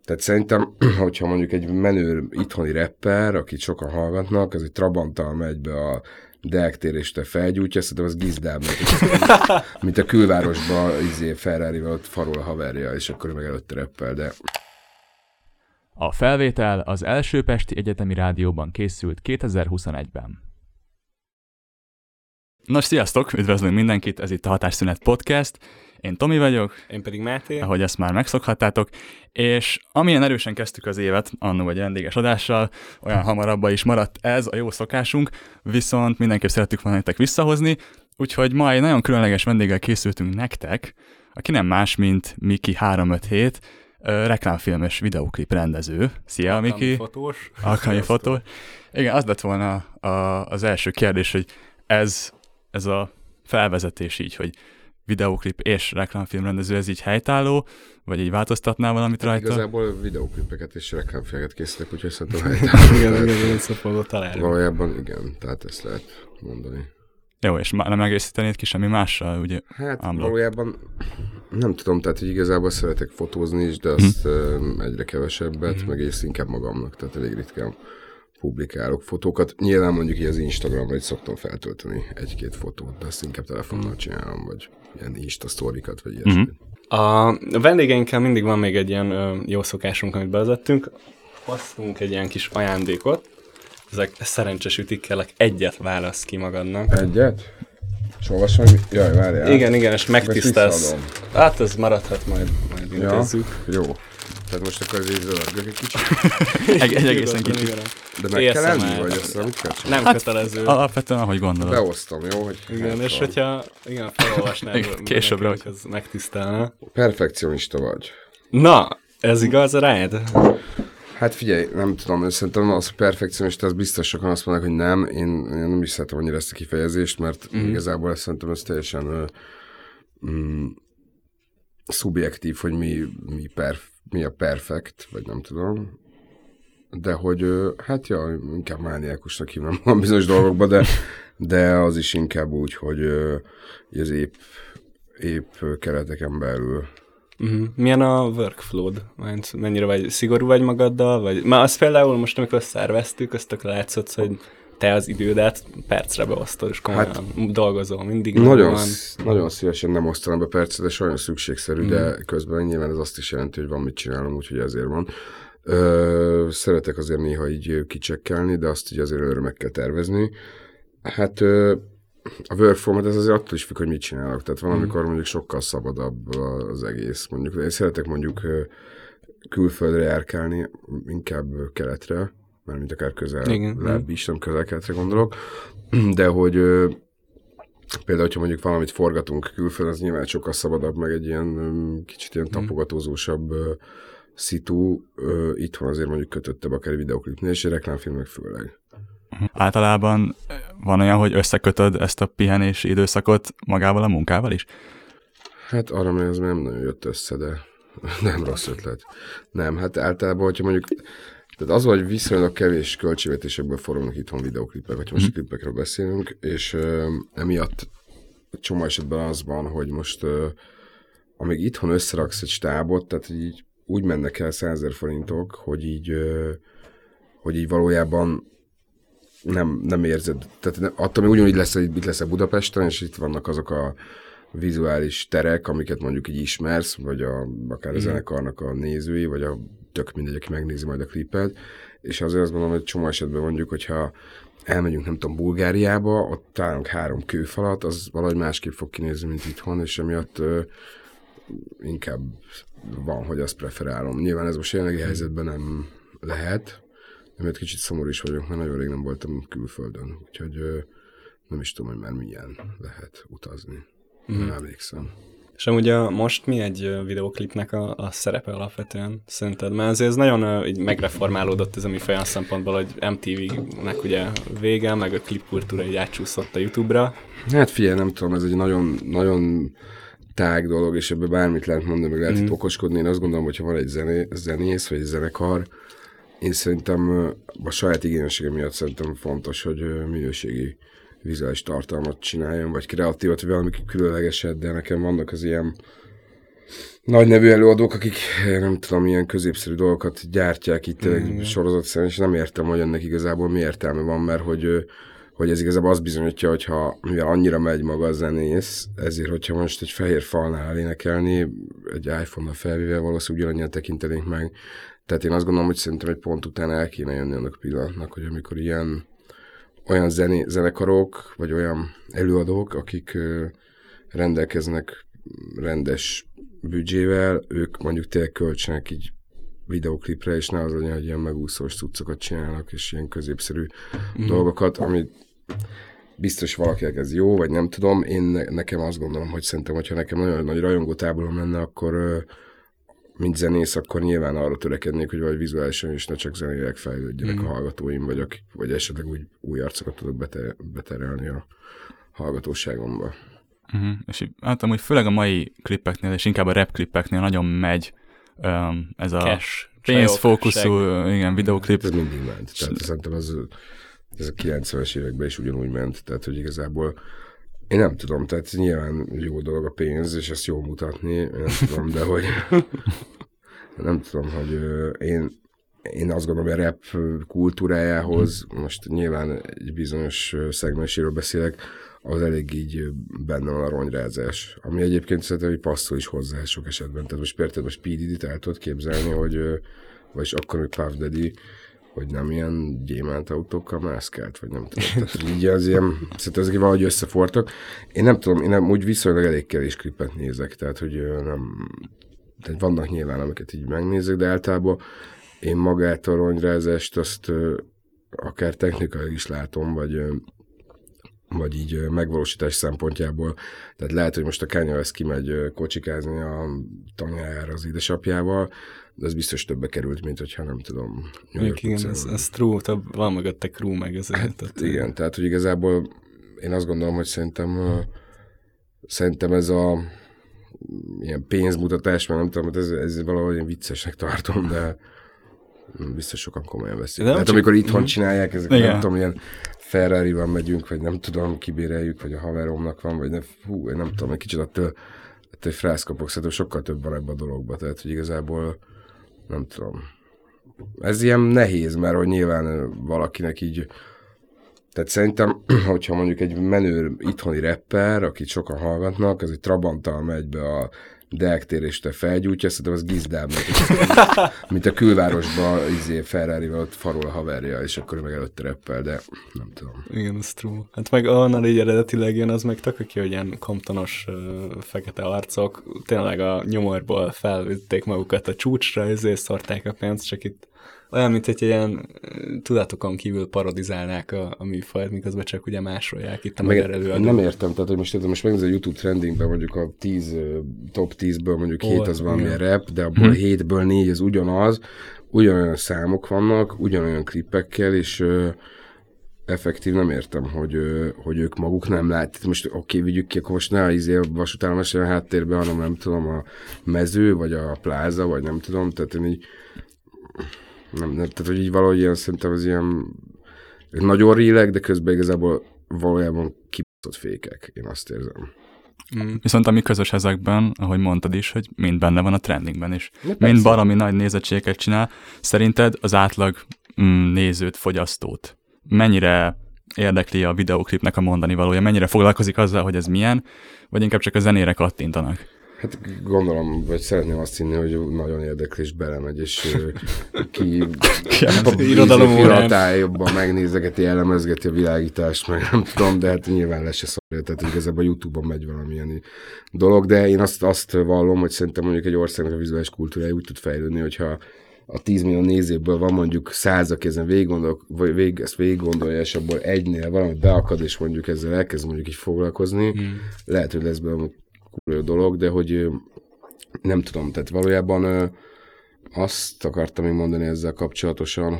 Tehát szerintem, hogyha mondjuk egy menő itthoni rapper, akit sokan hallgatnak, az egy Trabanttal megy be a Deák tér és te felgyújtja, szerintem az gizdább, mint a külvárosban Ferrari-val ott farol a haverja, és akkor meg előtte rappel, de... A felvétel az első Pesti Egyetemi Rádióban készült 2021-ben. Nos, sziasztok! Üdvözlünk mindenkit, ez itt a Hatásszünet Podcast. Én Tomi vagyok. Én pedig Máté. Ahogy ezt már megszokhattátok. És amilyen erősen kezdtük az évet, annó egy vendéges adással, olyan hamarabban is maradt ez a jó szokásunk, viszont mindenképp szerettük volna nektek visszahozni, úgyhogy ma egy nagyon különleges vendéggel készültünk nektek, aki nem más, mint Miki 357, reklámfilmes videóklip rendező. Szia, Miki! Alkalmi fotós. Igen, az lett volna az első kérdés, hogy ez a felvezetés így, hogy videóklip és reklámfilmrendező, ez így helytálló, vagy így változtatnál valamit rajta? Igazából videóklipeket és reklámfilmeket készítek, úgyhogy szerintem helytálló. Igen, szapoló találni. Valójában igen, tehát ezt lehet mondani. Jó, és nem egészítenéd ki semmi mással, ugye? Hát valójában nem tudom, tehát hogy igazából szeretek fotózni is, de azt egyre kevesebbet, meg és inkább magamnak, tehát elég ritkán publikálok fotókat. Nyilván mondjuk így az Instagramra is szoktam feltölteni egy-két fotót, de ezt inkább telefonnal csinálom, vagy ilyen Insta-sztorikat, vagy ilyesmi. A vendégeinkkel mindig van még egy ilyen jó szokásunk, amit bevezettünk. Hoztunk egy ilyen kis ajándékot. Ezek szerencsés ütikkelek, egyet válasz ki magadnak. Egyet? És olvasom, hogy... Jaj, várjál. Igen, és megtisztelsz. Hát ez maradhat, majd intézzük. Ja, jó. Tehát most akkor az így zöldgök egy kicsit. Egy egészen kicsit. De meg kell lenni, vagy azt mit kell csinálni? Nem kötelező. Alapvetően, ahogy gondolod. Beosztom, jó? Hogy igen, és hogyha felolvasnál, későbbre, hogy ez megtisztelne. Perfekcionista vagy. Na, ez igaz rád? Hát figyelj, nem tudom, szerintem az perfekcionista, az biztos sokan azt mondják, hogy nem. Én nem is szeretem annyira ezt a kifejezést, mert igazából szerintem ez teljesen szubjektív, hogy mi a perfekt, vagy nem tudom. De hogy, hát ja, inkább mániákusnak hívnám van bizonyos dolgokban, de az is inkább úgy, hogy az épp kereteken belül. Milyen a workflow-d? Mennyire vagy szigorú vagy magaddal? Vagy... Már azt például most, amikor szerveztük, azt tök látszott, hogy te az idődet percre beosztod, és komolyan dolgozol mindig. Nagyon szívesen nem osztanám be percre, de sajnos szükségszerű, de közben nyilván ez azt is jelenti, hogy van mit csinálom, úgyhogy ezért van. Szeretek azért néha így kicsekkelni, de azt így azért előre meg kell tervezni. Hát a workflow-mat ez azért attól is függ, hogy mit csinálok. Tehát van, amikor mondjuk sokkal szabadabb az egész. Mondjuk, én szeretek mondjuk külföldre járkálni, inkább keletre, mert mint akár közel is, nem közel-keletre gondolok. De hogy például, hogyha mondjuk valamit forgatunk külföldön, az nyilván sokkal szabadabb, meg egy ilyen kicsit ilyen tapogatózósabb szitu. Itthon azért mondjuk kötöttebb akár videoklipnél, és reklámfilmek főleg. Általában van olyan, hogy összekötöd ezt a pihenési időszakot magával a munkával is? Hát arra még ez nem nagyon jött össze, de nem rossz ötlet. Nem, hát általában, hogyha mondjuk, tehát az, hogy viszonylag kevés költségvetésekből forognak itthon videoklipek, vagy most klipekről beszélünk, és emiatt csomó esetben az van, hogy most amíg itthon összeraksz egy stábot, tehát így úgy mennek el 100 000 forintok, hogy így valójában nem érzed. Tehát attól még ugyanúgy lesz, hogy itt leszel Budapesten, és itt vannak azok a vizuális terek, amiket mondjuk így ismersz, vagy akár a zenekarnak a nézői, vagy tök mindegy, aki megnézi majd a klipet, és azért azt mondom, hogy csomó esetben mondjuk, hogyha elmegyünk, nem tudom, Bulgáriába, ott találunk 3 kőfalat, az valahogy másképp fog kinézni, mint itthon, és emiatt inkább van, hogy azt preferálom. Nyilván ez most jelenlegi helyzetben nem lehet, emiatt kicsit szomorú is vagyok, mert nagyon rég nem voltam külföldön, úgyhogy nem is tudom, hogy már milyen lehet utazni. Nem emlékszem. És amúgy most mi egy videóklipnek a szerepe alapvetően szerinted? Mert azért ez nagyon így megreformálódott ez a műfaj olyan szempontból, hogy MTV-nek ugye vége, meg a klipkultúra így átcsúszott a YouTube-ra. Hát figyelj, nem tudom, ez egy nagyon, nagyon tág dolog, és ebben bármit lehet mondani, meg lehet itt okoskodni. Én azt gondolom, hogyha van egy zenész, vagy egy zenekar, én szerintem a saját igényessége miatt szerintem fontos, hogy minőségi vizuális tartalmat csináljon, vagy kreatívat, vagy valami különlegeset, de nekem vannak az ilyen nagy nevű előadók, akik nem tudom, ilyen középszerű dolgokat gyártják itt sorozatszerűen, és nem értem, hogy ennek igazából mi értelme van, mert hogy ez igazából azt bizonyítja, hogyha mivel annyira megy maga a zenész, ezért, hogyha most egy fehér falnál énekelni, egy iPhone-nal felvéve valószínűleg ugyanannyian tekintenénk meg. Tehát én azt gondolom, hogy szerintem egy pont után el kéne jönni annak a pillanatnak, hogy amikor olyan zenekarok, vagy olyan előadók, akik rendelkeznek rendes büdzsével, ők mondjuk tényleg költsenek így videoklipre, és ne az legyen, hogy ilyen megúszós cuccokat csinálnak, és ilyen középszerű dolgokat, ami biztos valakinek ez jó, vagy nem tudom. Én nekem azt gondolom, hogy szerintem, hogyha nekem nagyon nagy rajongótáborom lenne, akkor mint zenész, akkor nyilván arra törekednék, hogy vagy vizuálisan is ne csak zenéleg fejlődjenek a hallgatóim, vagy esetleg úgy új arcokat tudok beterelni a hallgatóságomba. És hát amúgy főleg a mai klippeknél, és inkább a rap klippeknél nagyon megy ez a pénzfókuszú videoklip. Ez mindig ment. Tehát szerintem ez a 90-es években is ugyanúgy ment. Tehát, hogy igazából én nem tudom, tehát nyilván jó dolog a pénz, és ezt jól mutatni, nem tudom, de hogy nem tudom, hogy én azt gondolom, hogy a rap kultúrájához, most nyilván egy bizonyos szegmenséről beszélek, az elég így benne van a ronyrázás, ami egyébként szerintem, hogy passzol is hozzá sok esetben. Tehát most például most P. Diddy-t el tudod képzelni, hogy, vagyis akkor még Puff Daddy, hogy nem ilyen gyémánt autókkal mászkált, vagy nem tudom. Tehát így az ilyen, szerintem ezek valahogy összefortak. Én nem tudom, én úgy viszonylag elég kevés klipet nézek, tehát hogy nem, tehát vannak nyilván, amiket így megnézek, de általában én magát a ronyrázást azt akár technikai is látom, vagy így megvalósítás szempontjából. Tehát lehet, hogy most a Kanye West kimegy kocsikázni a tanyájára az édesapjával, de az biztos többe került, mint hogyha nem tudom. Igen, ez true, van mögötte crew meg ezért. Hát, igen, tehát hogy igazából én azt gondolom, hogy szerintem ez a ilyen pénzmutatás, mert nem tudom, ez valahogy ilyen viccesnek tartom, de biztos sokan komolyan veszik. Tehát amikor itthon csinálják, ezek nem tudom, ilyen Ferrari-val megyünk, vagy nem tudom, kibéreljük, vagy a haveromnak van, vagy nem tudom, egy kicsit attól frász kapok, szerintem sokkal több van ebben a dologban, tehát hogy igazából nem tudom. Ez ilyen nehéz, mert hogy nyilván valakinek így, tehát szerintem, hogyha mondjuk egy menő itthoni rapper, akit sokan hallgatnak, az egy Trabanttal megy be a Deák tér és te felgyújtja, szerintem az gizdább, mint a külvárosban Ferrari-val ott farol a haverja, és akkor meg előtte rappel, de nem tudom. Igen, ez true. Hát meg onnan így eredetileg jön, az meg tök ki, hogy ilyen Comptonos fekete arcok tényleg a nyomorból felvitték magukat a csúcsra, ezért szorták a pénzt, csak itt olyan, mint egy ilyen tudatokon kívül parodizálnák a műfajt, miközben csak ugye másolják itt a magyar előadó. Nem értem, tehát hogy most megnézed a YouTube trendingben mondjuk a top 10-ből mondjuk 7 az valamilyen rap, de abból 7-ből 4 az ugyanolyan számok vannak, ugyanolyan klippekkel, és effektív nem értem, hogy ők maguk nem látják. Most vigyük ki, akkor most ne a vasútállomás a háttérben, hanem nem tudom, a mező, vagy a pláza, vagy nem tudom, tehát én így nem, tehát hogy így valahogy ilyen, szerintem az ilyen nagyon rélek, de közben igazából valójában kibaszott fékek, én azt érzem. Viszont ami közös ezekben, ahogy mondtad is, hogy mind benne van a trendingben is. Mind baromi nagy nézettségeket csinál. Szerinted az átlag nézőt, fogyasztót mennyire érdekli a videóklipnek a mondani valója? Mennyire foglalkozik azzal, hogy ez milyen, vagy inkább csak a zenére kattintanak? Hát gondolom, vagy szeretném azt hinni, hogy nagyon érdekli, és belemegy, és ki irodalomórán megnézegeti, elemezgeti a világítást, meg nem tudom, de hát nyilván lesz se szarja, tehát igazából a YouTube-on megy valamilyen dolog, de én azt vallom, hogy szerintem mondjuk egy országnak a vizuális kultúrája úgy tud fejlődni, hogyha a 10 millió nézőből van mondjuk 100, aki ezen ezt végig gondolja, és abból egynél valami beakad, és mondjuk ezzel elkezd mondjuk így foglalkozni, lehet, hogy lesz belőle kurva dolog, de hogy nem tudom, tehát valójában azt akartam én mondani ezzel kapcsolatosan,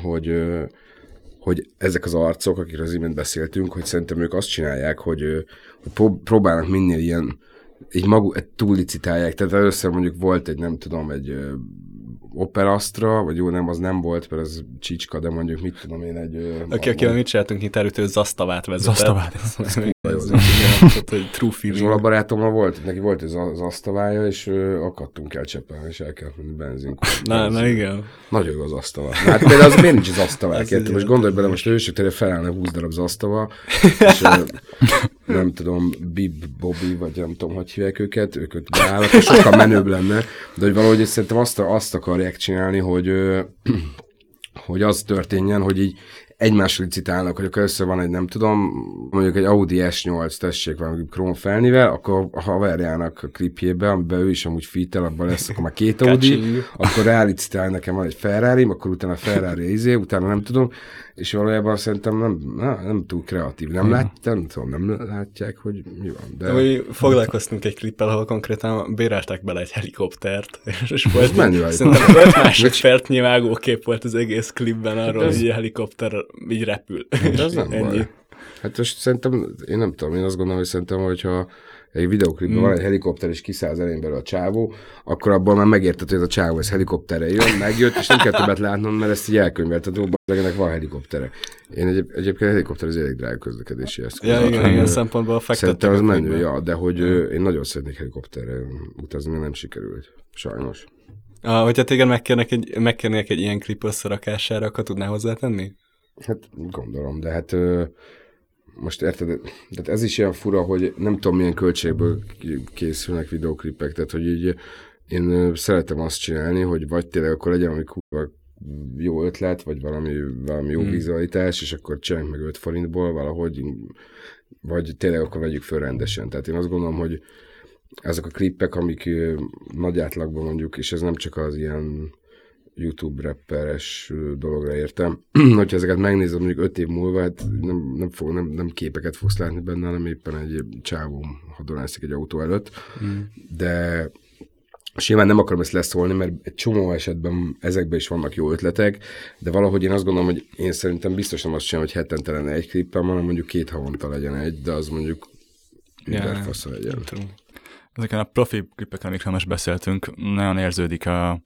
hogy ezek az arcok, akikről az imént beszéltünk, hogy szerintem ők azt csinálják, hogy próbálnak minél ilyen, így túllicitálják, tehát először mondjuk volt egy, nem tudom, egy Opel Astra, vagy jó, nem, az nem volt, mert ez csicska, de mondjuk mit tudom én egy... Akivel mit csináltunk itt előtt, ő Zastavát vezetett. Zastavát. True És feeling. vala barátommal volt, neki volt ez az asztavája, és akadtunk el Csepelen, és el kellett menni benzinkút. Na igen. Nagyon jó az asztava. Hát például az miért nincs az asztavák, Ez érted? így Most van. gondolj bele, most ősök tényleg felállna 20 darab az asztava, és nem tudom, Bib, Bobby, vagy nem tudom, hogy hívják őket beállnak, és sokkal menőbb lenne, de hogy valahogy szerintem azt akarják csinálni, hogy az történjen, hogy így egymásra licitálnak, hogy akkor össze van egy, nem tudom, mondjuk egy Audi S8, tessék valami Chrome felnivel, akkor a haverjának a klipjébe, amiben ő is amúgy fitel, abban lesz, akkor már 2 Audi, Kacsin. akkor rálicitál, nekem van egy Ferrari, akkor utána Ferrari utána nem tudom, és valójában szerintem nem túl kreatív. Nem tudom, nem látják, hogy mi van. De Mi foglalkoztunk egy klippel, ahol konkrétan béreltek bele egy helikoptert, és volt menő szerintem 5 másodpercnyi vágókép volt az egész klipben arról, ez- hogy egy helikopter így repül. de az nem Ennyi. baj. Hát most szerintem, én nem tudom, én azt gondolom, hogy szerintem, hogyha egy videoklipben van egy helikopter, és kiszáll az elején belőle a csávó, akkor abból már megérted, hogy ez a csávó ez helikopterre jön, megjött, és nem kell többet látnom, mert ezt így elkönyvelted, ennek van helikoptere. Én egyébként helikopter az elég drága közlekedési eszköz. Ja, igen, Ö, ilyen szempontból fektettek. Szerintem az a menő, klipbe. ja, de hogy én nagyon szeretnék helikopterre utazni, mert nem sikerült. Sajnos. Hogyha téged megkérnék egy ilyen klip összerakására, akkor tudnál hozzátenni? Hát gondolom, de hát most érted, tehát ez is ilyen fura, hogy nem tudom milyen költségből készülnek videóklipek, tehát hogy így én szeretem azt csinálni, hogy vagy tényleg akkor legyen valami kurva jó ötlet, vagy valami jó vizualitás, és akkor csináljunk meg 5 forintból valahogy, vagy tényleg akkor vegyük föl rendesen. Tehát én azt gondolom, hogy ezek a klippek, amik nagy átlagban mondjuk, és ez nem csak az ilyen YouTube rapperes dologra értem. Hogyha ezeket megnézed mondjuk 5 év múlva, hát nem képeket fogsz látni benne, hanem éppen egy csávó hadonászik egy autó előtt. De és nyilván nem akarom ezt leszólni, mert egy csomó esetben ezekben is vannak jó ötletek, de valahogy én azt gondolom, hogy én szerintem biztos nem azt csinálom, hogy hetente lenne egy klippem, hanem mondjuk 2 havonta legyen egy, de az mondjuk überfasza legyen. Ezeken a profi klippeken, amikről most beszéltünk, nagyon érződik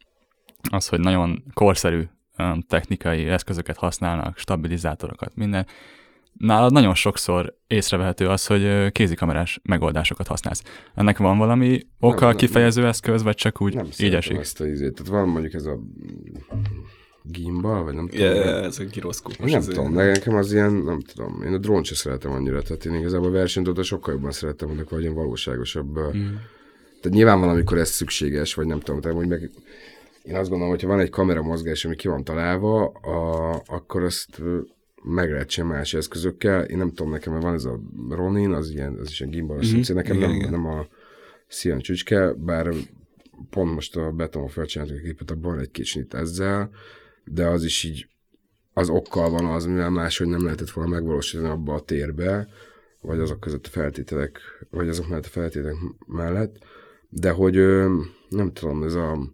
az, hogy nagyon korszerű technikai eszközöket használnak, stabilizátorokat, minden. Nálad nagyon sokszor észrevehető az, hogy kézikamerás megoldásokat használsz. Ennek van valami oka, Nem. kifejező eszköz, vagy csak úgy Nem így szeretem esik? ezt a izét. Tehát van mondjuk ez a gimbal, vagy nem tudom. Ez a giroszkópos. Nem tudom, de nekem az ilyen, nem tudom, én a drónt sem szeretem annyira, tehát én igazából a versenyt sokkal jobban szeretem, hogy vagy ilyen valóságosabb. Tehát nyilván van, amikor ez szükséges, vagy nem tudom, tehát hogy meg én azt gondolom, hogyha van egy kameramozgás, ami ki van találva, akkor azt meg lehet csinálni más eszközökkel. Én nem tudom, nekem van ez a Ronin, az is ilyen gimbalos, nekem nem a Sian csücske, bár pont most a Beton felcsináltuk a képet, abban van egy kicsit ezzel, de az is így az okkal van az, mivel máshogy nem lehetett volna megvalósítani abba a térbe, vagy azok között a feltételek, vagy azok mellett a feltételek mellett, de hogy nem tudom,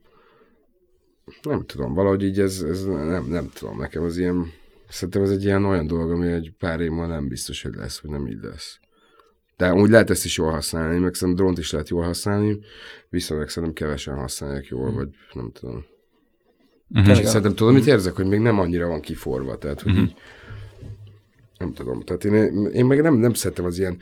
nem tudom, valahogy így ez nem tudom, nekem az ilyen, szerintem ez egy ilyen olyan dolog, ami egy pár év múlva nem biztos, hogy lesz, vagy nem így lesz. De úgy lehet ezt is jól használni, meg szerintem drónt is lehet jól használni, viszont szerintem kevesen használják jól, vagy nem tudom. Szerintem tudom, mit érzek, hogy még nem annyira van kiforva, tehát hogy így, nem tudom, tehát én meg nem szeretem az ilyen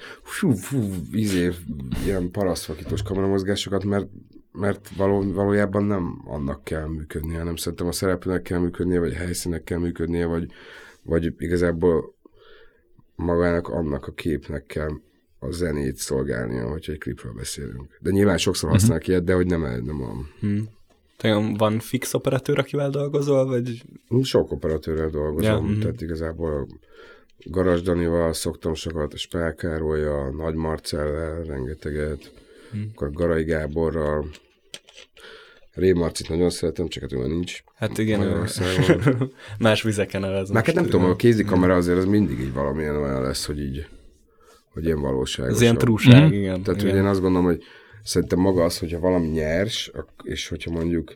ilyen parasztvakítós kameramozgásokat, mert valójában nem annak kell működnie, hanem szerintem a szereplőnek kell működnie, vagy a helyszínek kell működnie, vagy igazából magának annak a képnek kell a zenét szolgálnia, hogyha egy klipről beszélünk. De nyilván sokszor használnak ilyet, de hogy nem a... Van fix operatőr, akivel dolgozol, vagy... Sok operatőrrel dolgozom, tehát igazából Garas Danival szoktam sokat, a Spál Károlyal, a Nagy Marcellel rengeteget, akkor Garai Gáborral, Ré Marcit nagyon szeretem, csak hát olyan nincs. Hát igen, Magyarországon. más vizeken nevez. Már hát nem tudom, a kézikamera azért az mindig így valamilyen olyan lesz, hogy ilyen valóságos. Ez ilyen trúság, igen. Tehát igen. hogy én azt gondolom, hogy szerintem maga az, hogyha valami nyers, és hogyha mondjuk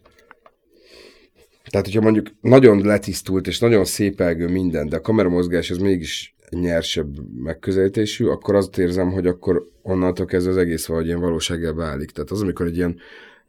nagyon letisztult és nagyon szépelgő minden, de a kameramozgás az mégis nyersebb megközelítésű, akkor azt érzem, hogy akkor onnantól kezdve az egész valahogy ilyen valósággá válik. Tehát az, amikor egy ilyen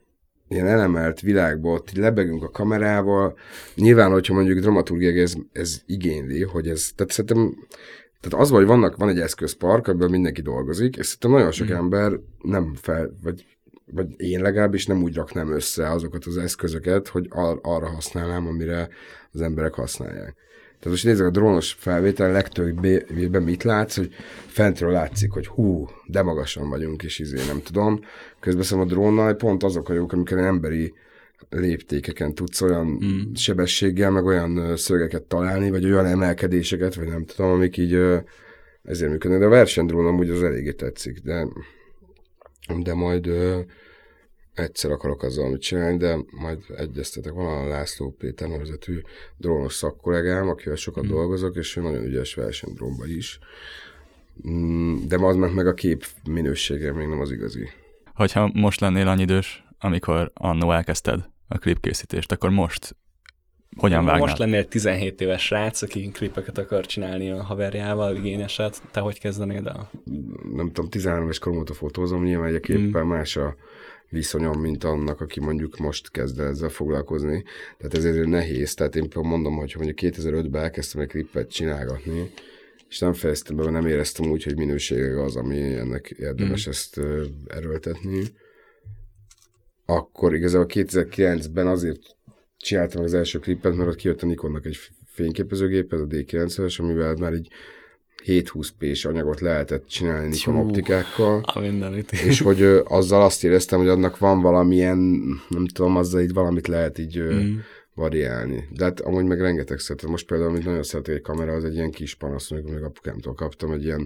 ilyen elemelt világban ott így lebegünk a kamerával. Nyilván, hogyha mondjuk dramaturgiai ez igényli, hogy ez, tehát szerintem, tehát az, hogy van egy eszközpark, amiben mindenki dolgozik, és szerintem nagyon sok ember nem vagy én legalábbis nem úgy raknám össze azokat az eszközöket, hogy arra használnám, amire az emberek használják. Tehát most nézzük a drónos felvétel, legtöbbében mit látsz, hogy fentről látszik, hogy hú, de magasan vagyunk, és nem tudom. Közben szerintem a drónnal pont azok a jók, amikor emberi léptékeken tudsz olyan sebességgel, meg olyan szögeket találni, vagy olyan emelkedéseket, vagy nem tudom, amik így ezért működnek. De a versenydrón amúgy az eléggé tetszik, de majd egyszer akarok azzal valamit csinálni, de majd egyeztetek. Van a László Péter nevezetű drónos szakkollégám, akivel sokat dolgozok, és ő nagyon ügyes versenydrónban is. De az meg a kép minősége még nem az igazi. Hogyha most lennél annyi idős, amikor annó elkezdted a klipkészítést, akkor most hogyan vágnál? Most lennél egy 17 éves srác, aki klipeket akar csinálni a haverjával, igényeset, te hogy kezdenéd el? Nem tudom, 13 éves korom óta fotózom, nyilván egyeképpen más a viszonyom, mint annak, aki mondjuk most kezd ezzel foglalkozni. Tehát ezért nehéz. Tehát én mondom, hogy mondjuk 2005-ben elkezdtem egy klipet csinálgatni, és nem fejeztem be, mert nem éreztem úgy, hogy minősége az, ami ennek érdemes ezt erőltetni. Akkor igazából 2009-ben azért csináltam az első klipet, mert ott kijött a Nikonnak egy fényképezőgép, ez a D90-es, amivel már így 720p-s anyagot lehetett csinálni Nikon optikákkal. És hogy azzal azt éreztem, hogy annak van valamilyen, nem tudom, azzal így valamit lehet így variálni. De hát amúgy meg rengeteg szeretem. Most például, amit nagyon szeretek egy kamera, az egy ilyen kis panasz, meg apukámtól kaptam, egy ilyen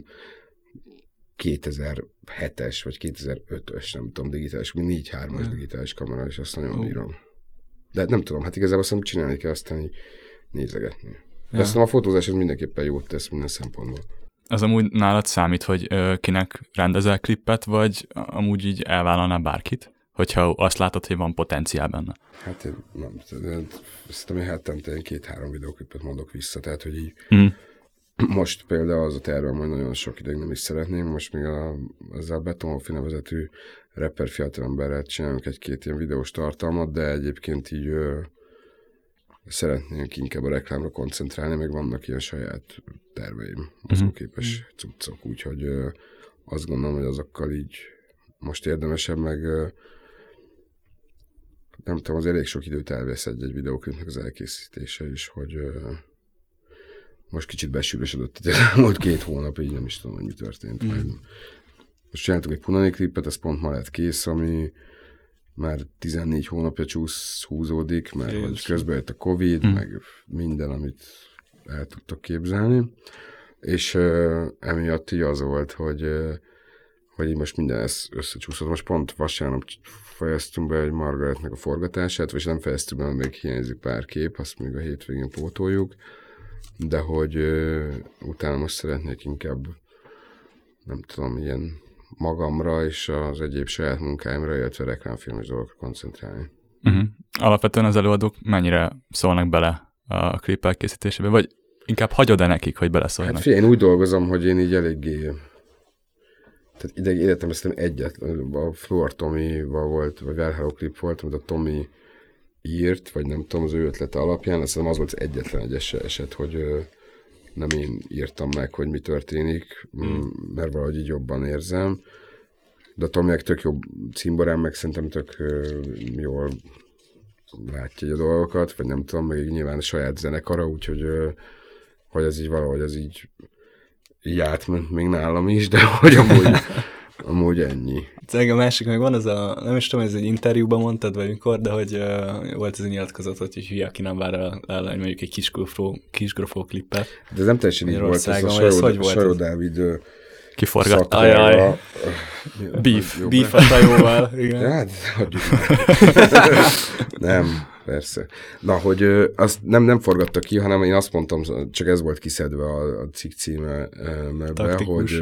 2007-es vagy 2005-ös, nem tudom, digitális, 4.3-as digitális kamera, és azt nagyon bírom. De nem tudom, hát igazából azt csinálni kell, aztán így nézegetni. De aztán a fotózás az mindenképpen jót tesz minden szempontból. Az amúgy nálad számít, hogy kinek rendezel klippet, vagy amúgy így elvállalná bárkit? Hogyha azt látod, hogy van potenciál benne. Hát nem, szerintem én hetente 2-3 videóklipet mondok vissza, tehát hogy így most például az a tervem, hogy nagyon sok ideig nem is szeretném, most még ezzel a Betonhofi nevezetű rapper fiatalemberrel csinálunk egy-két ilyen videós tartalmat, de egyébként így szeretnénk inkább a reklámra koncentrálni, meg vannak ilyen saját terveim, mozgóképes cuccok, úgyhogy azt gondolom, hogy azokkal így most érdemesebb, meg nem tudom, az elég sok időt elvesz egy videóklipnek az elkészítése is, hogy most kicsit besűrösödött az elmúlt 2 hónap, így nem is tudom, hogy mi történt. Most csináltuk egy Punani klipet, ez pont ma lett kész, ami már 14 hónapja húzódik, mert hogy közben jött a Covid, meg minden, amit el tudtok képzelni. És emiatt így az volt, hogy így most minden összecsúszott. Most pont vasárnap fejeztünk be egy Margaretnek a forgatását, vagy nem fejeztünk be, mert még hiányzik pár kép, azt még a hétvégén pótoljuk, de hogy utána most szeretnék inkább, nem tudom, ilyen magamra és az egyéb saját munkáimra, illetve reklámfilmes dolgokra koncentrálni. Alapvetően az előadók mennyire szólnak bele a klip elkészítésébe, vagy inkább hagyod-e nekik, hogy beleszóljanak? Hát figyelj, én úgy dolgozom, hogy én így eléggé, tehát ideg életem ezt egyetlen, a Floor Tomival volt, vagy Well Hello klip volt, amit a Tomi írt, vagy nem tudom, az ő ötlete alapján, azt hiszem az volt az egyetlen egy eset, hogy nem én írtam meg, hogy mi történik, mert valahogy így jobban érzem. De a Tomiak tök jobb cimborán, meg szerintem tök jól látja a dolgokat, vagy nem tudom, meg nyilván a saját zenekara, úgyhogy hogy ez így valahogy ez így átment még nálam is, de hogy amúgy ennyi. A másik, meg van az nem is tudom, ez egy interjúban mondtad, vagy mikor, de hogy volt ez a nyilatkozat, hogy hülye, aki nem vár el mondjuk egy kisgrofó klippet. De ez nem teljesen így volt, ez a Sajó Dávid kiforgatta. Ajaj. Beef a Sajóval. Ja, hát hagyjuk Nem, persze. Na, hogy azt nem forgatta ki, hanem én azt mondtam, csak ez volt kiszedve a cikk címebe,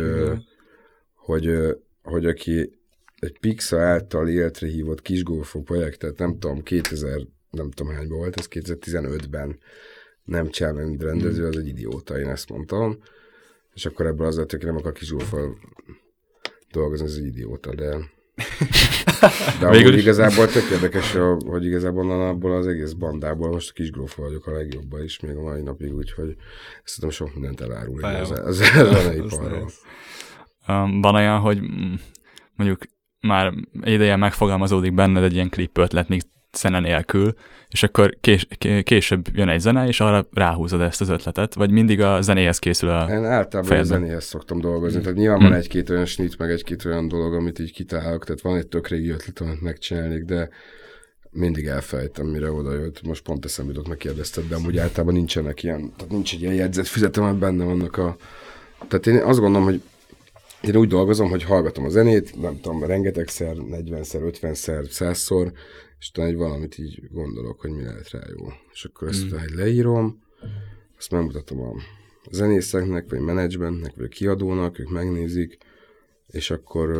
hogy aki egy Pixar által életre hívott kisgolfó projektet, nem tudom, 2000, nem tudom hányban volt, ez 2015-ben nem csinál, mint rendező, az egy idióta, én ezt mondtam. És akkor ebből az lett, hogy nem akar kisgolfval dolgozni, ez egy idióta, de De amúgy igazából tök érdekes, hogy igazából abból az egész bandából most a Kisgrófa vagyok a legjobban is, még a mai napig, úgyhogy szerintem sok mindent elárul a zeneiparról. Van olyan, hogy mondjuk már ideje megfogalmazódik benned egy ilyen klip ötlet, még zene nélkül, és akkor később jön egy zene, és arra ráhúzod ezt az ötletet, vagy mindig a zenéhez készül a Én általában a zenéhez szoktam dolgozni, tehát nyilván van egy-két olyan snit, meg egy-két olyan dolog, amit így kitálok, tehát van egy tök régi ötlet, amit megcsinálnék, de mindig elfelejtem, mire oda jött. Most pont eszembe jutott, megkérdezted, de amúgy általában nincsenek ilyen, tehát nincs egy ilyen jegyzetfüzetem, mert benne vannak Tehát én azt gondolom, hogy én úgy dolgozom, hogy hallgatom a zenét, nem tudom, rengetegszer, 40-szer, 50-szer, 100-szor, és talán egy valamit így gondolok, hogy mi lehet rá jó. És akkor ezt leírom, azt megmutatom a zenészeknek, vagy menedzsmentnek, vagy a kiadónak, ők megnézik, és akkor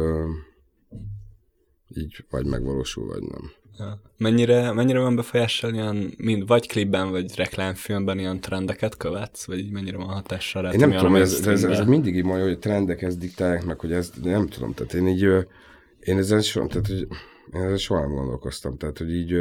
így vagy megvalósul, vagy nem. Ja. Mennyire van befolyással ilyen, vagy klipben, vagy reklámfilmben ilyen trendeket követsz, vagy így mennyire van hatással rá? Én nem tudom, ez mindig így mondja, hogy a trendek ezt diktálják meg, hogy ezt nem tudom, tehát én ezen soha nem gondolkoztam, tehát hogy így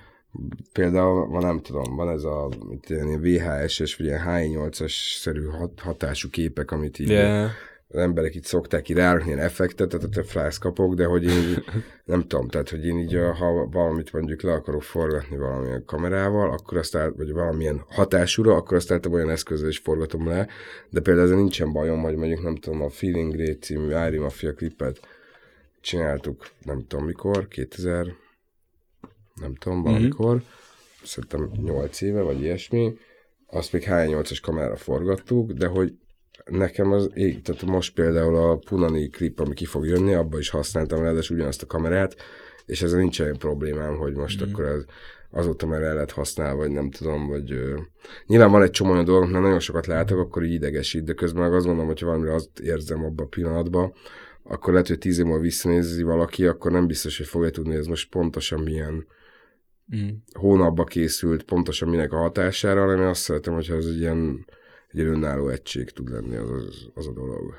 például nem tudom, van ez a ilyen VHS-es, vagy ilyen H8-as-szerű hatású képek, amit így az emberek itt szokták így rárakni ilyen effektet, tehát a frász kapok, de hogy én nem tudom, tehát hogy én így, ha valamit mondjuk le akarok forgatni valamilyen kamerával, akkor azt vagy valamilyen hatásúra, akkor azt általában olyan eszközzel is forgatom le, de például ezzel nincsen bajom, hogy mondjuk nem tudom, a Feeling Great című Ári Mafia klipet csináltuk, nem tudom mikor, 2000, nem tudom, valamikor, szerintem 8 éve, vagy ilyesmi, azt még H8-as kamerára forgattuk, de hogy nekem tehát most például a Punani klip, ami ki fog jönni, abban is használtam ráadásul ugyanazt a kamerát, és ezzel nincs olyan problémám, hogy most akkor azóta már el lehet használni, vagy nem tudom, vagy nyilván van egy csomó olyan dolog, mert nagyon sokat látok, akkor így idegesít, de közben meg azt gondolom, hogyha valamire azt érzem abban a pillanatban, akkor lehet, hogy 10 év múlva visszanézi valaki, akkor nem biztos, hogy fogja tudni, hogy ez most pontosan milyen hónapba készült, pontosan minek a hatására, hanem én azt szeretem, hogyha ez egy ilyen önálló egység tud lenni az a dolog,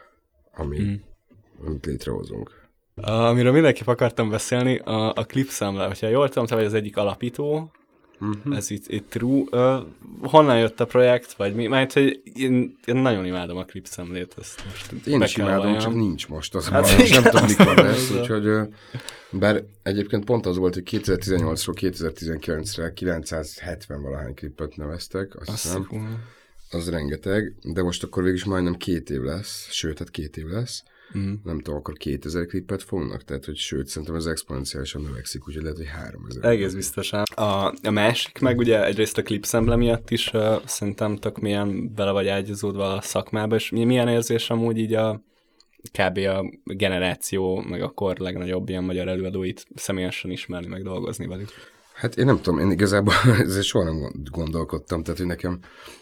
amit létrehozunk. Amiről mindenképp akartam beszélni, a klipszámla, hogyha jól tudom, te vagy az egyik alapító, ez itt true. Honnan jött a projekt, vagy mi? Mert hogy én nagyon imádom a klipszemlét. Én is imádom, csak nincs most az a baj, nem tudom mikor lesz, úgyhogy bár egyébként pont az volt, hogy 2018-ról 2019-re 970 valahány klipet neveztek, azt hiszem. Az rengeteg, de most akkor végig is majdnem 2 év lesz, sőt, hát 2 év lesz. Nem tudom, akkor 2000 klippet fognak, tehát, hogy sőt, szerintem ez exponenciálisan növekszik, úgyhogy lehet, hogy 3000. Egész biztosan. A másik meg ugye egyrészt a klipszemle miatt is szerintem tök milyen bele vagy ágyazódva a szakmába, és milyen érzés amúgy így kb. A generáció, meg a kor legnagyobb ilyen magyar előadóit személyesen ismerni, meg dolgozni velük. Hát én nem tudom, én igazából ezzel soha nem gondolkodtam, tehát, hogy nekem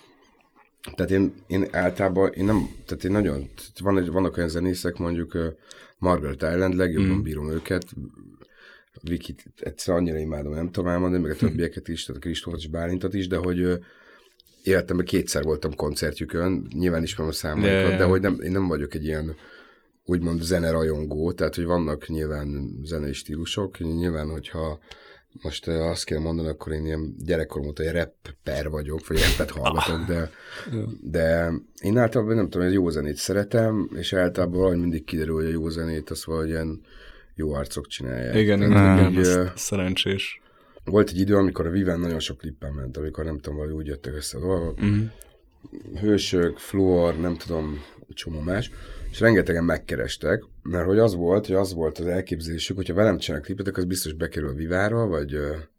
tehát én általában, tehát én nagyon, vannak olyan zenészek, mondjuk Margaret Island, legjobban bírom őket, Vikit egyszer annyira imádom, nem tudom elmondani, meg a többieket is, tehát a Kristófot és Bálintot is, de hogy életemben 2-szer voltam koncertjükön, nyilván ismerem a számaikat, de hogy én nem vagyok egy ilyen úgymond zenerajongó, tehát hogy vannak nyilván zenei stílusok, nyilván, hogyha most azt kell mondani, akkor én ilyen gyerekkorom óta egy rapper vagyok, vagy rappet hallgatok, de én általában nem tudom, hogy jó zenét szeretem, és általában valahogy mindig kiderül, hogy a jó zenét azt valahogy ilyen jó arcok csinálják. Igen, szerencsés. Volt egy idő, amikor a Viven nagyon sok klippen ment, amikor nem tudom, hogy úgy jöttek össze a dolgok. Hősök, Fluor, nem tudom, csomó más, és rengetegen megkerestek, mert hogy az volt az elképzelésük, hogyha velem csinálnak klipet, az biztos bekerül a Vivára, vagy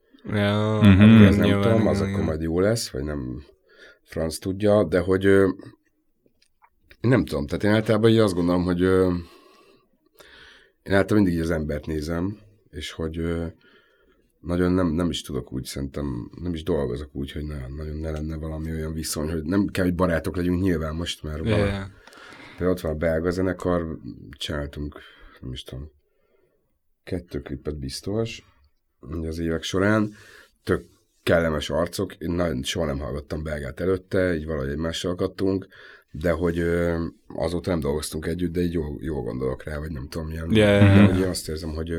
akkor ez nem tudom, az akkor majd jó lesz, vagy nem franc tudja, de hogy én nem tudom, tehát én általában így azt gondolom, hogy én általában mindig így az embert nézem, és hogy nagyon nem is tudok úgy, szerintem nem is dolgozok úgy, hogy nagyon ne lenne valami olyan viszony, hogy nem kell, hogy barátok legyünk nyilván most, mert például ott van a belga zenekar, csináltunk, nem is tudom, 2 klipet biztos az évek során, tök kellemes arcok, én soha nem hallgattam belgát előtte, így valahogy egymással akadtunk, de hogy azóta nem dolgoztunk együtt, de így jól gondolok rá, vagy nem tudom, milyen. De hogy én azt érzem, hogy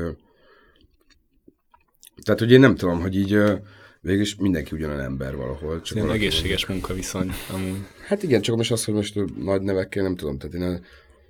tehát, hogy én nem tudom, hogy így végülis mindenki ugyanolyan ember valahol. Csak ilyen egészséges munkaviszony amúgy. Hát igen, csak most az, hogy most nagy nevekkel nem tudom, tehát én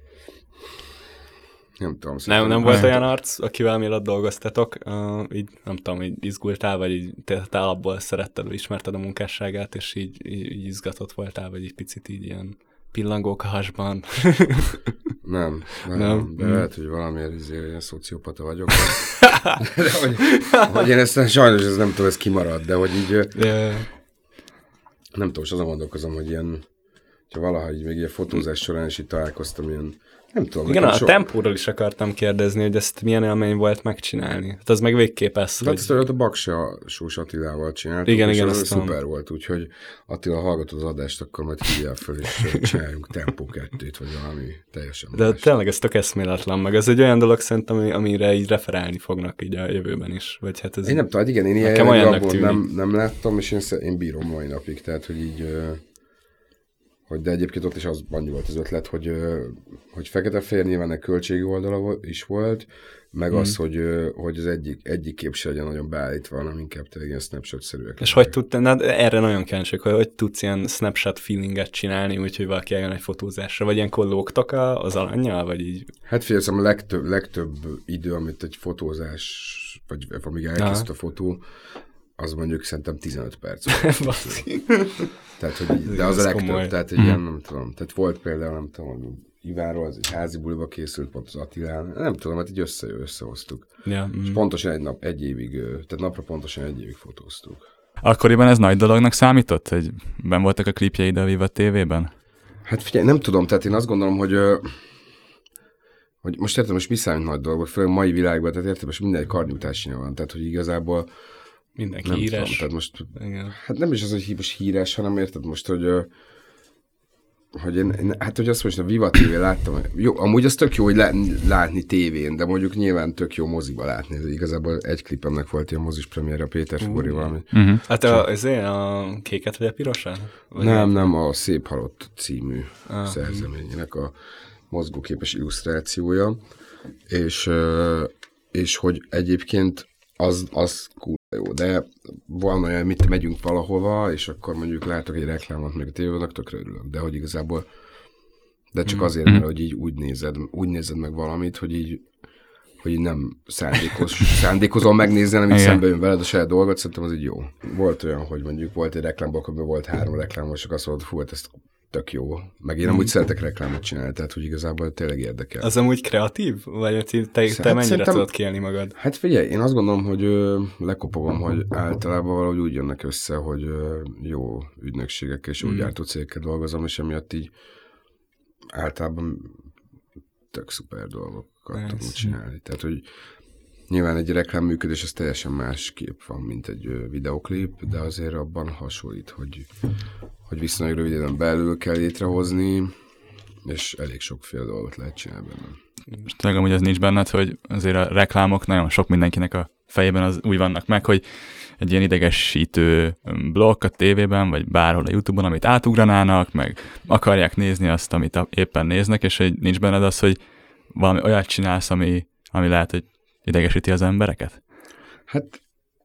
nem tudom. Nem volt olyan arc, akivel mielőtt dolgoztatok, így nem tudom, így izgultál, vagy így te alapból szeretted, ismerted a munkásságát, és így izgatott voltál, vagy egy picit így ilyen pillangók a hasban. Nem. De lehet, hogy valamiért ilyen szociopata vagyok. De hogy én ezt sajnos ez nem tudom, ez kimarad, de hogy így nem tudom, és azon gondolkozom, hogy ilyen, ha valaha így még ilyen fotózás során is így találkoztam ilyen, nem tudom. Igen, a tempóról is akartam kérdezni, hogy ezt milyen élmény volt megcsinálni. Hát az meg végképp ez, hogy... Hát a Baksa Sós Attilával csináltuk, igen, az szuper volt, úgyhogy Attila hallgatod az adást, akkor majd hívjál föl, és csináljunk Tempó 2-t, vagy valami teljesen de más. Tényleg ez tök eszméletlen, meg ez egy olyan dolog szerintem, amire így referálni fognak így a jövőben is. Vagy hát ez én nem tudom, igen, én ilyen nem láttam, és én bírom mai napig, tehát, hogy így... de egyébként ott is az annyi volt az ötlet, hogy fekete-fehér nyilván egy költségi oldala is volt, meg az, hogy az egyik kép se legyen nagyon beállítva, hanem inkább tényleg ilyen snapshot-szerűek. És hogy erre nagyon kíváncsi, hogy tudsz ilyen snapshot feelinget csinálni, úgyhogy valaki eljön egy fotózásra, vagy ilyenkor lógtak az alannyal, vagy így? Hát figyelj, a legtöbb idő, amit egy fotózás, vagy amíg elkészült a fotó, az mondjuk szerintem 15 perc. Tehát, hogy, de az a legtöbb, komoly. Tehát ilyen, nem tudom. Tehát volt például, nem tudom, Ivánról, az egy házi buliba készült, pont az Attilán. Nem tudom, hát így összehoztuk. Ja, és pontosan egy évig, tehát napra pontosan egy évig fotóztuk. Akkoriban ez nagy dolognak számított, hogy benn voltak a klipjeid a Viva TV-ben? Hát figyelj, nem tudom, tehát én azt gondolom, hogy most értem, most mi számít nagy dolgok, főleg mai világban, tehát értem, most minden karnyújtásnyira van, tehát hogy igazából mindenki nem híres. Tudom, tehát most, hát nem is az, hogy most híres, hanem érted most, hogy én hát, hogy azt most a Viva TV láttam, jó, amúgy az tök jó, hogy látni tévén, de mondjuk nyilván tök jó moziba látni. Igazából egy klipemnek volt ilyen mozis premiére, a Péter Fóri valami. Hát a kéket vagy a pirosán? Nem, a Szép halott című szerzeményének a mozgóképes illusztrációja, és hogy egyébként az jó, de van olyan, mit megyünk valahova, és akkor mondjuk látok egy reklámot, meg a tévében, tökre örülök, de hogy igazából, de csak azért, mert hogy így úgy nézed meg valamit, hogy így nem szándékozol megnézni, hanem így szembe jön veled a saját dolgot, szerintem az így jó. Volt olyan, hogy mondjuk volt egy reklámblokk, amiben volt 3 reklám, és azt mondod, hát ez tök jó. Meg én amúgy szeretek reklámot csinálni, tehát hogy igazából tényleg érdekel. Az amúgy kreatív? Vagy te mennyire tudod kiélni magad? Hát figyelj, én azt gondolom, hogy lekopogom, hogy általában valahogy úgy jönnek össze, hogy jó ügynökségekkel és jó gyártó cégekkel dolgozom, és emiatt így általában tök szuper dolgokat tudunk csinálni. Tehát, hogy nyilván egy reklám működés az teljesen más kép van, mint egy videoklip, de azért abban hasonlít, hogy viszonylag rövid időn belül kell létrehozni, és elég sokféle dolgot lehet csinálni benne. És tényleg amúgy az nincs benned, hogy azért a reklámok nagyon sok mindenkinek a fejében az úgy vannak meg, hogy egy ilyen idegesítő blokk a tévében, vagy bárhol a YouTube-on, amit átugranának, meg akarják nézni azt, amit éppen néznek, és hogy nincs benned az, hogy valami olyat csinálsz, ami lehet, hogy idegesíti az embereket? Hát,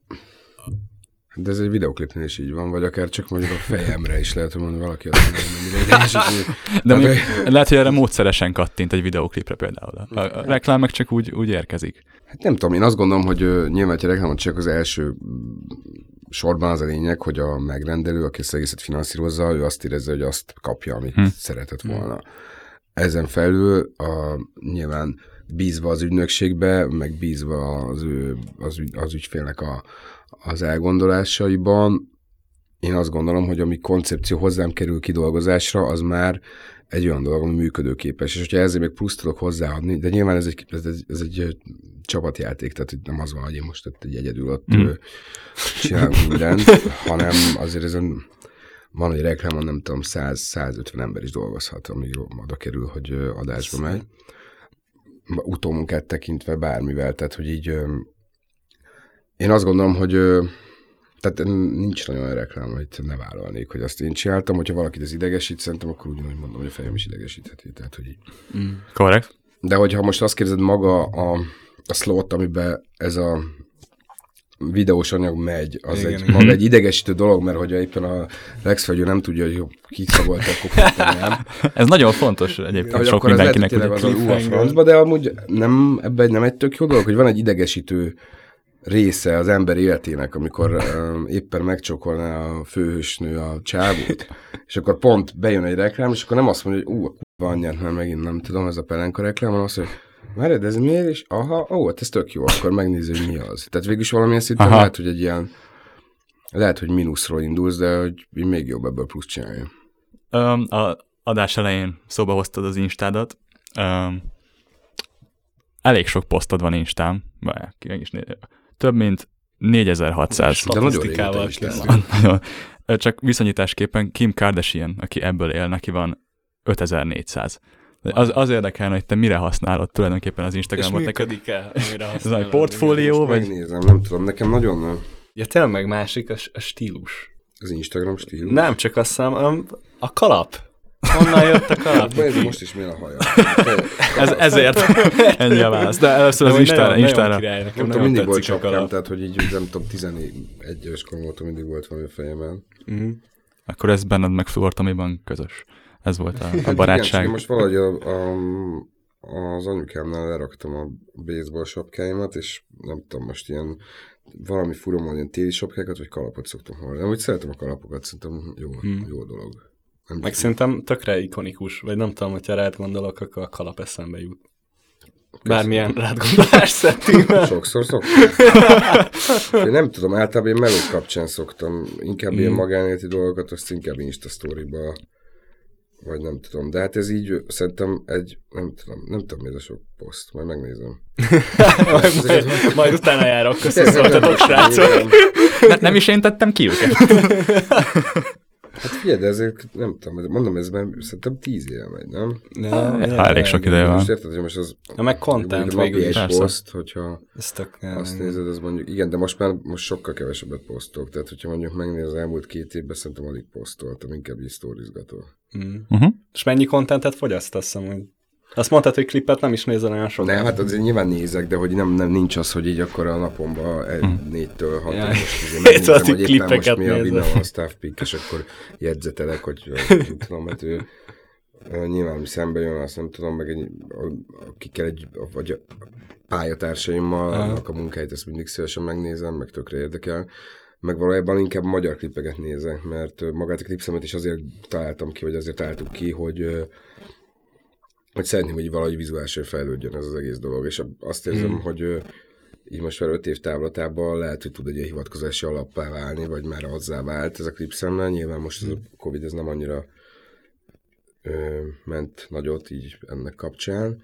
de ez egy videoklipnél is így van, vagy akár csak mondjuk a fejemre is lehet, hogy mondani valaki azt mondja, hogy mennyire idegesíti. De lehet, hogy erre módszeresen kattint egy videoklipre például. A reklám meg csak úgy érkezik. Hát nem tudom, én azt gondolom, hogy nyilván, hogy a reklámot csak az első sorban az a lényeg, hogy a megrendelő, aki ezt egészet finanszírozza, ő azt érezze, hogy azt kapja, amit szeretett volna. Ezen felül nyilván bízva az ügynökségbe, meg bízva az ügyfélnek az elgondolásaiban, én azt gondolom, hogy ami koncepció hozzám kerül kidolgozásra, az már egy olyan dolog, ami működőképes. És hogyha ezzel még plusz tudok hozzáadni, de nyilván ez egy csapatjáték, tehát nem az van, hogy én most egy egyedül ott csinálok mindent, hanem azért ezen van egy reklámon, nem tudom, 100-150 ember is dolgozhat, amíg oda kerül, hogy adásba megy. Utómunkát tekintve bármivel, tehát hogy így én azt gondolom, hogy Tehát nincs nagyon olyan reklám, hogy ne vállalnék, hogy azt én csináltam. Hogyha valakit ez idegesít, szerintem akkor ugyanúgy mondom, hogy a fejem is idegesítheti. Tehát, hogy így. Korrekt. De hogyha most azt kérdezed maga a slot, amiben ez a videós anyag megy, az igen, maga egy idegesítő dolog, mert hogyha éppen a legszfagyó nem tudja, hogy kicsagolt, akkor nem. Ez nagyon fontos egyébként Hogy sok akkor ez mindenkinek. lehet, hogy tényleg az a cliffhanger. francba, de amúgy nem egy tök jó dolog, hogy van egy idegesítő része az ember életének, amikor éppen megcsókolná a főhősnő a csávót, és akkor pont bejön egy reklám, és akkor nem azt mondja, hogy a kurva anyját, mert megint nem tudom, ez a pelenka reklám, hanem azt mondja, várjad, ez miért is? Aha, ez tök jó, akkor megnézzük, hogy mi az. Tehát végülis valamilyen szinten lehet, hogy egy ilyen, lehet, hogy mínuszról indulsz, de hogy még jobb ebből plusz csinálni. A adás elején szóba hoztad az Instádat. Elég sok posztod van Instán. Több mint 4600. De nagyon Statisztikával régóta is készül. Csak viszonyításképpen Kim Kardashian, aki ebből él, neki van 5400. Az érdekelne, hogy te mire használod tulajdonképpen az Instagramot. És működik-e, amire Ez használod? egy portfólió, vagy... Megnézem, nem tudom, nekem nagyon Ja, tényleg meg másik a stílus. az Instagram stílus. Nem, csak azt hiszem, a kalap. Honnan jött a kalap? Ez most is milyen a haja. Ezért ennyi a válasz. De először az De Instára. Nagyon király, nekem Nem tudom, nagyon mindig volt tetszik a sapkám, kalap. tehát hogy így nem tudom, 11 éves korom voltam, mindig volt valami a fejemben. Akkor ez benned meg Flortomiban közös. Ez volt a Hát barátság. igen, most valahogy az anyukámnál leraktam a baseball sapkáimat, és nem tudom, most ilyen valami furom van, ilyen téli sapkákat, vagy kalapot szoktam hallani. Amúgy szeretem a kalapokat, szerintem jó dolog. Nem Meg szerintem tökre ikonikus, vagy nem tudom, hogyha rád gondolok, akkor a kalap eszembe jut. Bármilyen rád gondolás szettében. Sokszor szoktam. Én nem tudom, általában én melók kapcsán szoktam. Inkább ilyen magánéleti dolgokat, azt inkább Insta Story-ba, vagy nem tudom. De hát ez így szerintem egy, nem tudom mi ez a sok poszt, majd megnézem. Majd utána járok, köszönöm, srácok. Nem is én tettem ki őket. Hát figyelj, de ezért nem tudom, mondom, ez már szerintem 10 éve megy, nem? Elég sok ideje van. Most érted, hogy most az... Na meg content napi végül egy is. poszt, hogyha Ez tök azt nézed, az mondjuk, igen, de most sokkal kevesebbet posztolok, tehát hogyha mondjuk megnéz az elmúlt 2 évben, szerintem alig posztoltam, inkább így sztorizgató. És mennyi contentet fogyasztasz amúgy? Azt mondtad, hogy klipet nem is nézel olyan sokat. Nem, hát azért nyilván nézek, de hogy nem nincs az, hogy így akkor a napomban 4-től 6 Ja. most megnézem, hogy éppen most Klippeket mi a nézel. videó, a staff pick, és akkor jegyzetelek, hogy nem tudom, hát ő nyilván szembe jön, azt nem tudom, meg akikkel vagy a pályatársaimmal, annak a munkáit, ezt mindig szívesen megnézem, meg tökre érdekel. Meg valójában inkább magyar klippeket nézek, mert magát a klipszemet is azért találtam ki, vagy azért találtuk ki, hogy szeretném, hogy valahogy vizuálisan fejlődjön ez az egész dolog, és azt érzem, hogy így most már 5 év távlatában lehet, hogy tud egy ilyen hivatkozási alappá válni, vagy már azzá vált ez a klipszemmel. Nyilván most ez a Covid ez nem annyira ment nagyot így ennek kapcsán,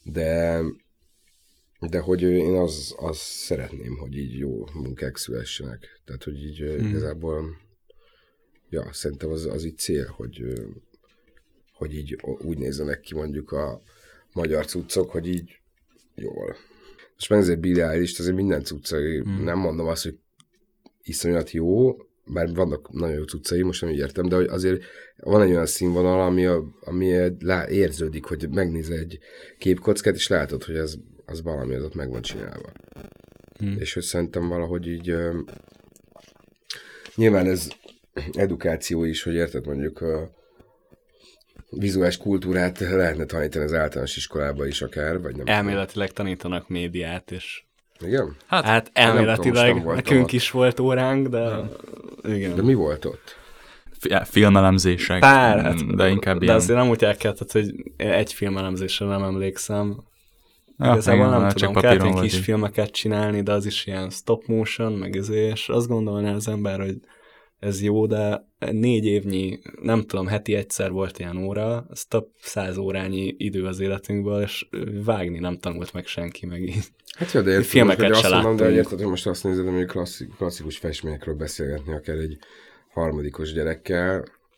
de hogy én az szeretném, hogy így jó munkák szülessenek. Tehát, hogy így igazából szerintem az így cél, hogy így úgy nézzenek ki mondjuk a magyar cuccok, hogy így jól. És megnézed Billie Eilish, azért minden cuccai, nem mondom azt, hogy iszonyat jó, bár vannak nagyon jó cuccai, most nem így értem, de azért van egy olyan színvonal, ami érződik, hogy megnézel egy képkockát, és látod, hogy az valami az ott meg van csinálva. És hogy szerintem valahogy így nyilván ez edukáció is, hogy érted mondjuk vizuális kultúrát lehetne tanítani az általános iskolába is akár, vagy nem. Elméletileg tanítanak médiát, és Igen? hát nem elméletileg tudom, most nekünk ott. is volt óránk, de igen. De mi volt ott? Filmelemzések, de inkább de ilyen... azért nem úgy elkeltett, hogy egy filmelemzésre nem emlékszem. Ja, Igazából igen, nem csak tudom, papíron kellett volt kis így. filmeket csinálni, de az is ilyen stop motion, meg és azt gondolná az ember, hogy ez jó, de 4 évnyi, nem tudom, heti egyszer volt ilyen óra, ez több 100 órányi idő az életünkből, és vágni nem tanult meg senki, meg így. Hát jó, de érted, Filmeket most, se azt mondom, de láttunk. érted, hogy most azt nézed, hogy klasszikus festményekről beszélgetni, akár egy harmadikos gyerekkel,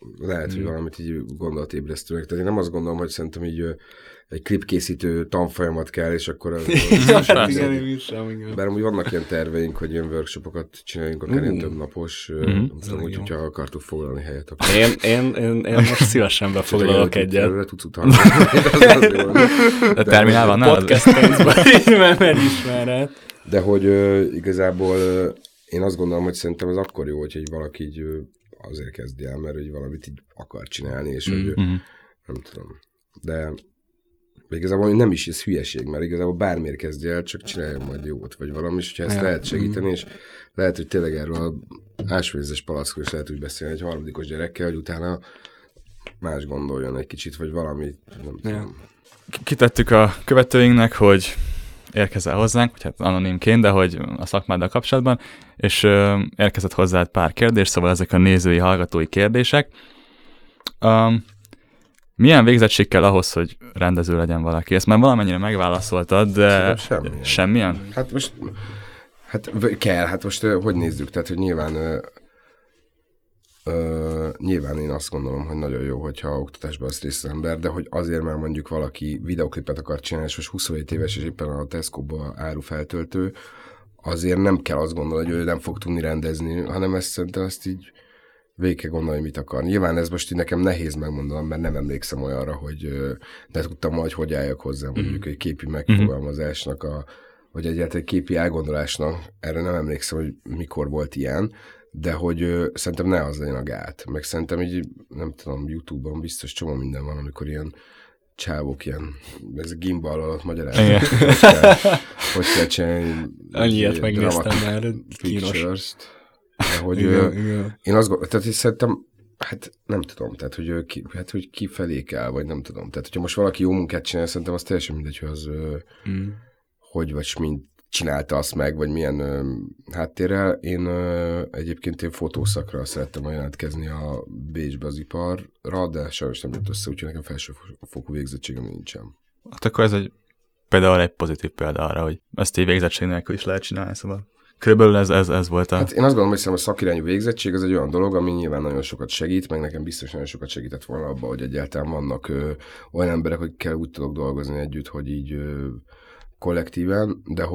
lehet, hogy valamit így gondolatébresztőnek. Tehát én nem azt gondolom, hogy szerintem így egy klipkészítő tanfolyamat kell, és akkor... Bár amúgy vannak ilyen terveink, hogy ilyen workshopokat csináljunk, akár ilyen több napos, úgy, hogyha akartuk foglalni helyet. Akkor... Én most szívesen befoglalok egyet. Tudsz utalni. De terminál van nálad? Podcast-pénzben, mert ismered. De hogy igazából én azt gondolom, hogy szerintem ez akkor jó, hogy valaki így azért kezdi el, mert hogy valamit így akar csinálni, és hogy nem tudom. De igazából nem is ez hülyeség, mert igazából bármiért kezdje el, csak csináljon majd jót, vagy valami, és hogyha ezt lehet segíteni, és lehet, hogy tényleg erről a ásványvizes palackról is lehet úgy beszélni egy harmadikos gyerekkel, hogy utána más gondoljon egy kicsit, vagy valami, nem tudom. Kitettük a követőinknek, hogy érkezel hozzánk, vagy hát anonimként, de hogy a szakmáddal kapcsolatban, és érkezett hozzád pár kérdés, szóval ezek a nézői, hallgatói kérdések. Milyen végzettség kell ahhoz, hogy rendező legyen valaki? Ezt már valamennyire megválaszoltad, de semmilyen? Hát most kell, hát most hogy nézzük? Tehát, hogy nyilván én azt gondolom, hogy nagyon jó, hogyha oktatásban az részt az ember, de hogy azért, mert mondjuk valaki videoklipet akar csinálni, és most 27 éves, és éppen a Tesco-ba árufeltöltő, azért nem kell azt gondolni, hogy ő nem fog tudni rendezni, hanem szerintem ezt így végig kell gondolni, mit akar. Nyilván ez most így nekem nehéz megmondanom, mert nem emlékszem olyanra, hogy de tudtam majd, hogy álljak hozzá mondjuk egy képi megfogalmazásnak, vagy egyáltalán egy képi elgondolásnak. Erre nem emlékszem, hogy mikor volt ilyen, de hogy szerintem ne az legyen a gát. Meg szerintem így, nem tudom, YouTube-on biztos csomó minden van, amikor ilyen csávok ilyen, ez a gimbal alatt magyarán. Hogy kell csinálni. Annyiért megnéztem már, kínos. Hogy én azt gondolom, tehát szerintem, hát nem tudom, tehát hogy ki felé kell, vagy nem tudom. Tehát, hogyha most valaki jó munkát csinál, szerintem az teljesen mindegy, hogy az hogy vagy mint csinálta azt meg, vagy milyen háttérrel. Én egyébként fotószakra szerettem jelentkezni a Bécsbe az iparra, de sajnos nem jött össze, úgyhogy nekem felsőfokú végzettségem nincsen. Hát akkor ez például egy pozitív példa arra, hogy ezt így végzettség nélkül is lehet csinálni, szóval körülbelül ez volt a... Hát én azt gondolom, hogy a szakirányú végzettség az egy olyan dolog, ami nyilván nagyon sokat segít, meg nekem biztos nagyon sokat segített volna abban, hogy egyáltalán vannak olyan emberek, akikkel úgy tudok dolgozni együtt, hogy így kollektíven, de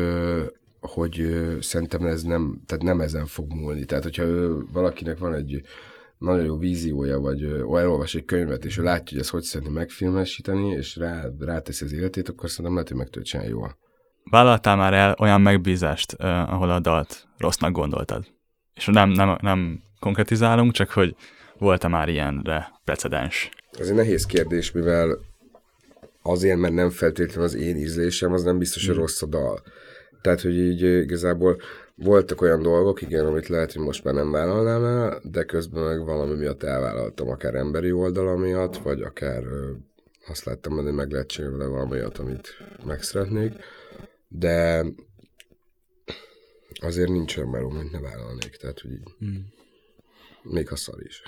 hogy szerintem ez nem ezen fog múlni. Tehát, hogyha valakinek van egy nagyon jó víziója, vagy elolvas egy könyvet, és ő látja, hogy ezt hogy szeretné megfilmesíteni, és ráteszi az életét, akkor szerintem lehet, hogy meg tudja csinálni jól. Vállaltál már el olyan megbízást, ahol a dalt rossznak gondoltad? És nem konkretizálunk, csak hogy volt-e már ilyenre precedens? Ez egy nehéz kérdés, mivel azért, mert nem feltétlenül az én ízlésem, az nem biztos, hogy rossz a dal. Tehát, hogy így igazából voltak olyan dolgok, igen, amit lehet, hogy most már nem vállalnám el, de közben meg valami miatt elvállaltam, akár emberi oldala miatt, vagy akár azt láttam, hogy meg lehet csinálni vele valami miatt, amit meg szeretnék. De azért nincs olyan melóm, hogy ne vállalnék, tehát, hogy így még a szar is.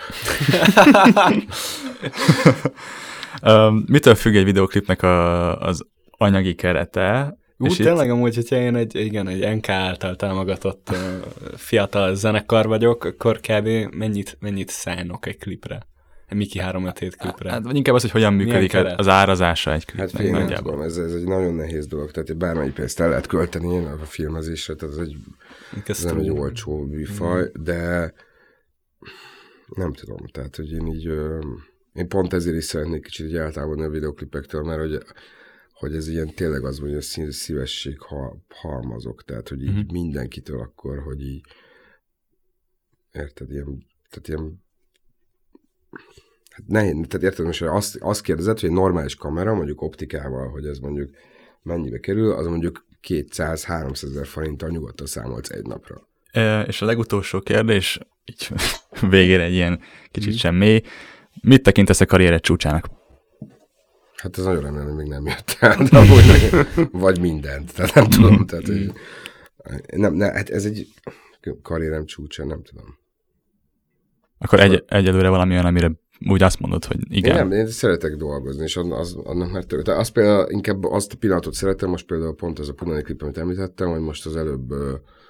Mitől függ egy videoklipnek az anyagi kerete? Tényleg amúgy, hogyha én egy NK által támogatott fiatal zenekar vagyok, akkor kb. mennyit szánok egy klipre? Miki 3-7 klipre. Hát, vagy inkább az, hogy hogyan működik az árazása egy klipnek. Hát én tudom, ez egy nagyon nehéz dolog, tehát bármennyi pénzt el lehet költeni a filmezésre, tehát ez nem egy olcsó műfaj, de nem tudom, tehát hogy én így, én pont ezért is szeretnék kicsit így eltávolni a videoklipektől, mert hogy ez ilyen tényleg az, hogy a szívesség halmazok, tehát hogy így mindenkitől akkor, hogy így érted, ilyen hát nehéz, tehát érted, most azt kérdezed, hogy egy normális kamera, mondjuk optikával, hogy ez mondjuk mennyibe kerül, az mondjuk 200-300 ezer forinttal nyugodtan számolsz egy napra. És a legutolsó kérdés, így végére egy ilyen kicsit sem mély, mit tekintesz a karriered csúcsának? Hát ez nagyon remélem, hogy még nem jött el, de amúgy vagy mindent, tehát nem tudom, tehát hát ez egy karrierem csúcsa, nem tudom. Akkor egyelőre valami olyan, amire úgy azt mondod, hogy igen. Én szeretek dolgozni, és annak már tök. Tehát azt például inkább azt a pillanatot szeretem, most például pont az a Punani klip, amit említettem, hogy most az előbb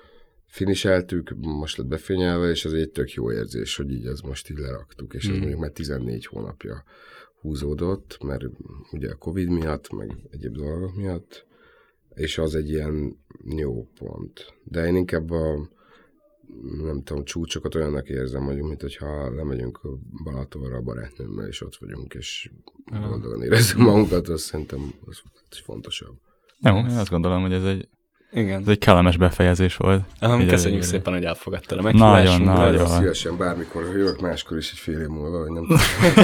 finiseltük, most lett befényelve, és ez egy tök jó érzés, hogy így ez most így leraktuk, és ez mondjuk már 14 hónapja húzódott, mert ugye a Covid miatt, meg egyéb dolgok miatt, és az egy ilyen jó pont. De én inkább nem tudom, csúcsokat olyannak érzem, mint hogyha lemegyünk a Balatonra a barátnőmmel, és ott vagyunk, és boldogan érezzük magunkat, azt szerintem az fontosabb. Jó, én azt gondolom, hogy ez egy Igen. Ez egy kellemes befejezés volt. Köszönjük szépen, hogy elfogadtál a meghívásunkat. Nagyon. Szívesen bármikor jövök máskor is egy fél év múlva, vagy nem tudom.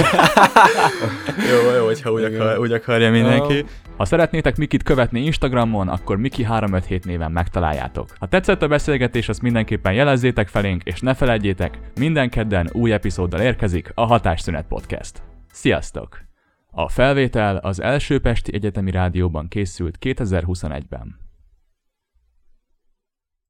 Jó, hogyha úgy akarja mindenki. Ha szeretnétek Mikit követni Instagramon, akkor Miki357 néven megtaláljátok. Ha tetszett a beszélgetés, azt mindenképpen jelezzétek felénk, és ne feledjétek, minden kedden új epizóddal érkezik a Hatásszünet Podcast. Sziasztok! A felvétel az első Pesti Egyetemi Rádióban készült 2021-ben.